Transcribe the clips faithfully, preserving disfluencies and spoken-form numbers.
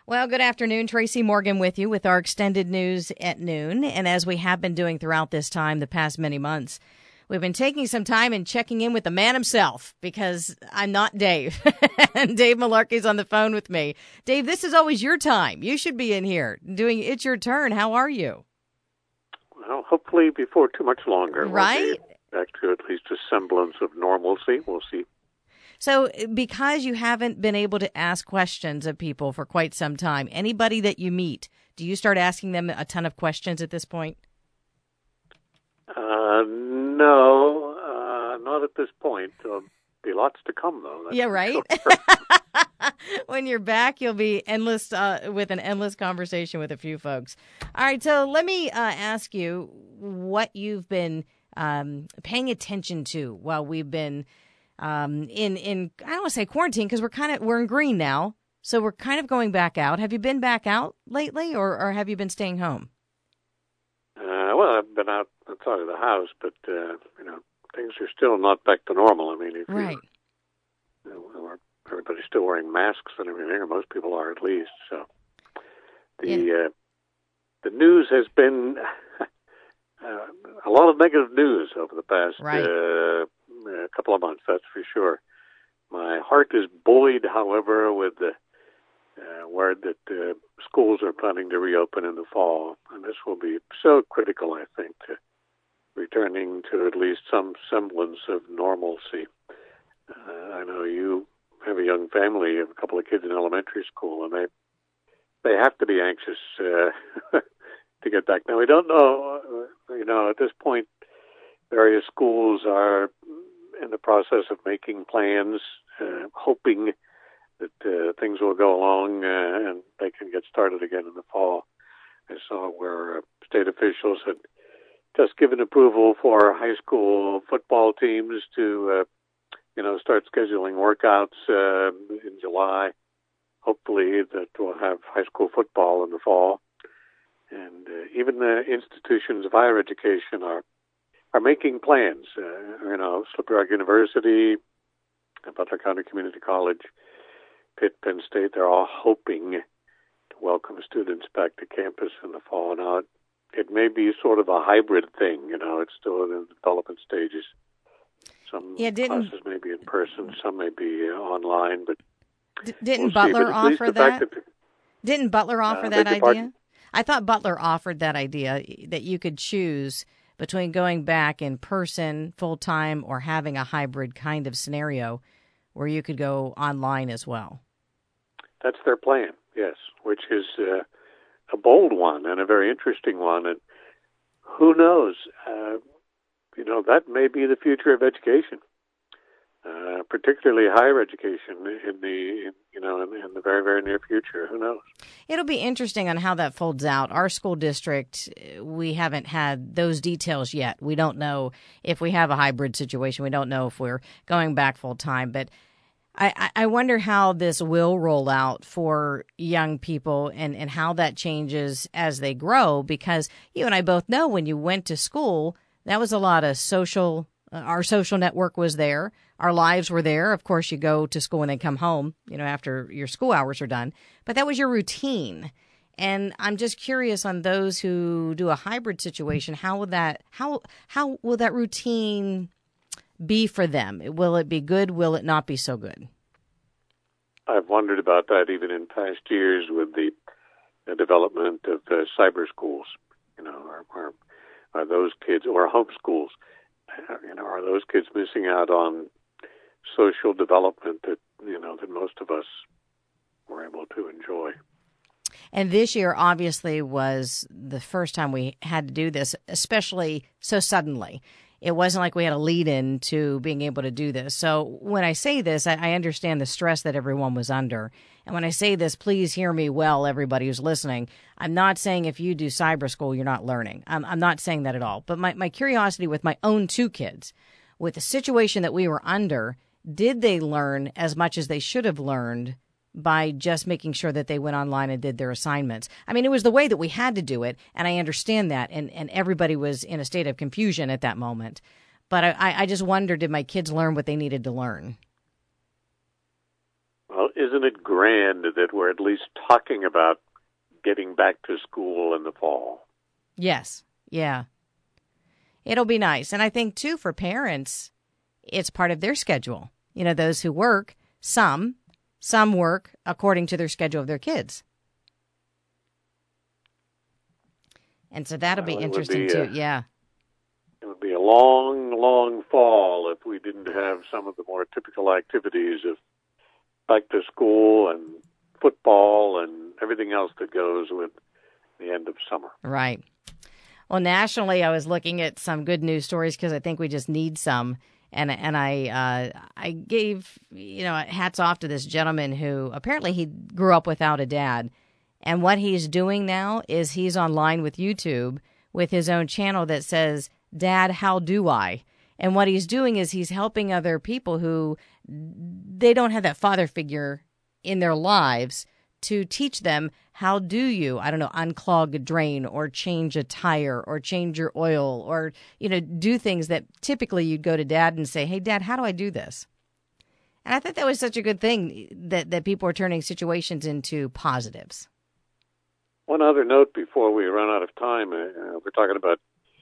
Well, good afternoon. Tracy Morgan with you with our extended news at noon. And as we have been doing throughout this time, the past many months, we've been taking some time and checking in with the man himself because I'm not Dave. And Dave Malarkey's on the phone with me. Dave, this is always your time. You should be in here doing It's Your Turn. How are you? Well, hopefully before too much longer. Right? We'll be back to at least a semblance of normalcy. We'll see. So because you haven't been able to ask questions of people for quite some time, anybody that you meet, do you start asking them a ton of questions at this point? Uh, no, uh, not at this point. There'll be lots to come, though. That's yeah, right? Sure. When you're back, you'll be endless uh, with an endless conversation with a few folks. All right, so let me uh, ask you what you've been um, paying attention to while we've been Um, in, in, I don't want to say quarantine because we're kind of, we're in green now. So we're kind of going back out. Have you been back out lately or, or have you been staying home? Uh, well, I've been out outside of the house, but, uh, you know, things are still not back to normal. I mean, if right. You, you know, everybody's still wearing masks and everything, or most people are at least. So the, yeah. uh, the news has been uh, a lot of negative news over the past, right. uh, a couple of months, that's for sure. My heart is buoyed, however, with the uh, word that uh, schools are planning to reopen in the fall. And this will be so critical, I think, to returning to at least some semblance of normalcy. Uh, I know you have a young family, you have a couple of kids in elementary school, and they they have to be anxious uh, to get back. Now, we don't know, uh, you know, at this point, various schools are in the process of making plans, uh, hoping that uh, things will go along uh, and they can get started again in the fall. I saw where uh, state officials had just given approval for high school football teams to, uh, you know, start scheduling workouts uh, in July. Hopefully that we'll have high school football in the fall. And uh, even the institutions of higher education are are making plans. Uh, you know, Slippery Rock University, Butler County Community College, Pitt, Penn State, they're all hoping to welcome students back to campus in the fall. Now, it, it may be sort of a hybrid thing. You know, it's still in the development stages. Some yeah, classes may be in person, some may be uh, online, but D- didn't we'll Butler offer that? that the, didn't Butler offer uh, that idea? Pardon? I thought Butler offered that idea that you could choose between going back in person full-time or having a hybrid kind of scenario where you could go online as well. That's their plan, yes, which is uh, a bold one and a very interesting one. And who knows, uh, you know, that may be the future of education, uh, particularly higher education in the, in, you know, in, in the very, very near future. Who knows? It'll be interesting on how that folds out. Our school district, we haven't had those details yet. We don't know if we have a hybrid situation. We don't know if we're going back full time. But I, I wonder how this will roll out for young people and, and how that changes as they grow, because you and I both know when you went to school, that was a lot of social, uh, our social network was there. Our lives were there. Of course, you go to school and then come home, you know, after your school hours are done. But that was your routine. And I'm just curious on those who do a hybrid situation, how will that how how will that routine be for them? Will it be good? Will it not be so good? I've wondered about that even in past years with the, the development of uh, cyber schools. You know, are, are, are those kids, or homeschools, you know, are those kids missing out on social development that, you know, that most of us were able to enjoy? And this year, obviously, was the first time we had to do this, especially so suddenly. It wasn't like we had a lead-in to being able to do this. So when I say this, I, I understand the stress that everyone was under. And when I say this, please hear me well, everybody who's listening. I'm not saying if you do cyber school, you're not learning. I'm, I'm not saying that at all. But my, my curiosity with my own two kids, with the situation that we were under, did they learn as much as they should have learned by just making sure that they went online and did their assignments? I mean, it was the way that we had to do it, and I understand that, and, and everybody was in a state of confusion at that moment. But I, I just wonder, did my kids learn what they needed to learn? Well, isn't it grand that we're at least talking about getting back to school in the fall? Yes. Yeah. It'll be nice. And I think, too, for parents, it's part of their schedule. You know, those who work, some, some work according to their schedule of their kids. And so that'll well, be interesting, be too. A, yeah. It would be a long, long fall if we didn't have some of the more typical activities of back to school and football and everything else that goes with the end of summer. Right. Well, nationally, I was looking at some good news stories because I think we just need some. And and I uh, I gave, you know, hats off to this gentleman who apparently he grew up without a dad. And what he's doing now is he's online with YouTube with his own channel that says, Dad, how do I? And what he's doing is he's helping other people who they don't have that father figure in their lives to teach them, how do you, I don't know, unclog a drain or change a tire or change your oil or, you know, do things that typically you'd go to Dad and say, hey, Dad, how do I do this? And I thought that was such a good thing that, that people are turning situations into positives. One other note before we run out of time. Uh, we're talking about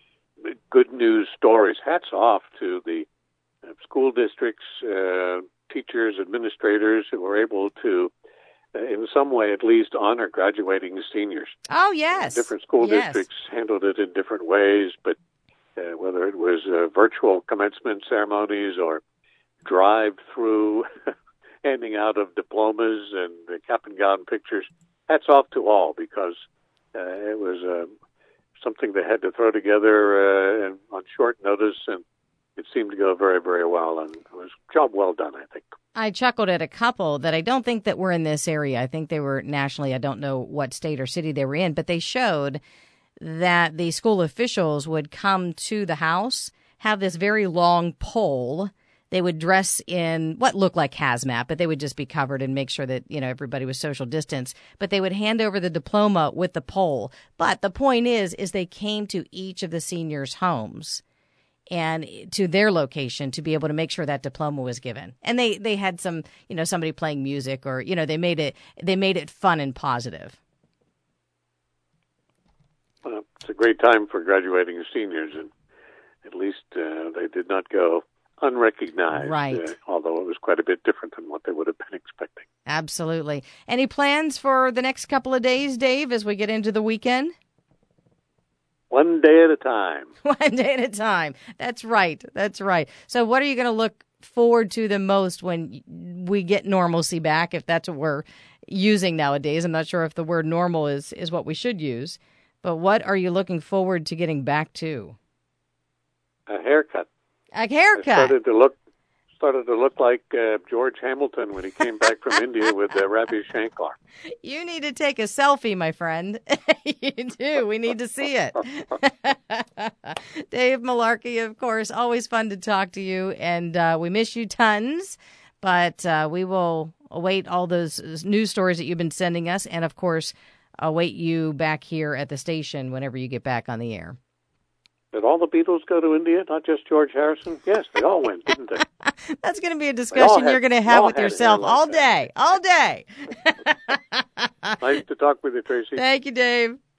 good news stories. Hats off to the uh, school districts, uh, teachers, administrators who were able to, uh, in some way at least, honor graduating seniors. Oh, yes. Uh, different school yes. districts handled it in different ways, but uh, whether it was uh, virtual commencement ceremonies or drive-through handing out of diplomas and uh, cap and gown pictures, hats off to all, because uh, it was uh, something they had to throw together uh, and on short notice, and it seemed to go very, very well, and it was a job well done, I think. I chuckled at a couple that I don't think that were in this area. I think they were nationally. I don't know what state or city they were in, but they showed that the school officials would come to the house, have this very long pole. They would dress in what looked like hazmat, but they would just be covered and make sure that, you know, everybody was social distance. But they would hand over the diploma with the pole. But the point is, is they came to each of the seniors' homes and to their location to be able to make sure that diploma was given. And they, they had some, you know, somebody playing music or, you know, they made it, they made it fun and positive. Well, it's a great time for graduating seniors, and at least uh, they did not go unrecognized, right. uh, although it was quite a bit different than what they would have been expecting. Absolutely. Any plans for the next couple of days, Dave, as we get into the weekend? One day at a time. One day at a time. That's right. That's right. So what are you going to look forward to the most when we get normalcy back, if that's what we're using nowadays? I'm not sure if the word normal is, is what we should use, but what are you looking forward to getting back to? A haircut. A haircut. I started to look started to look like uh, George Hamilton when he came back from India with uh, Ravi Shankar. You need to take a selfie, my friend. You do. We need to see it. Dave Malarkey, of course, always fun to talk to you, and uh, we miss you tons, but uh, we will await all those news stories that you've been sending us, and, of course, await you back here at the station whenever you get back on the air. Did all the Beatles go to India, not just George Harrison? Yes, they all went, didn't they? That's going to be a discussion had, you're going to have with yourself like all that. day, all day. Nice to talk with you, Tracy. Thank you, Dave.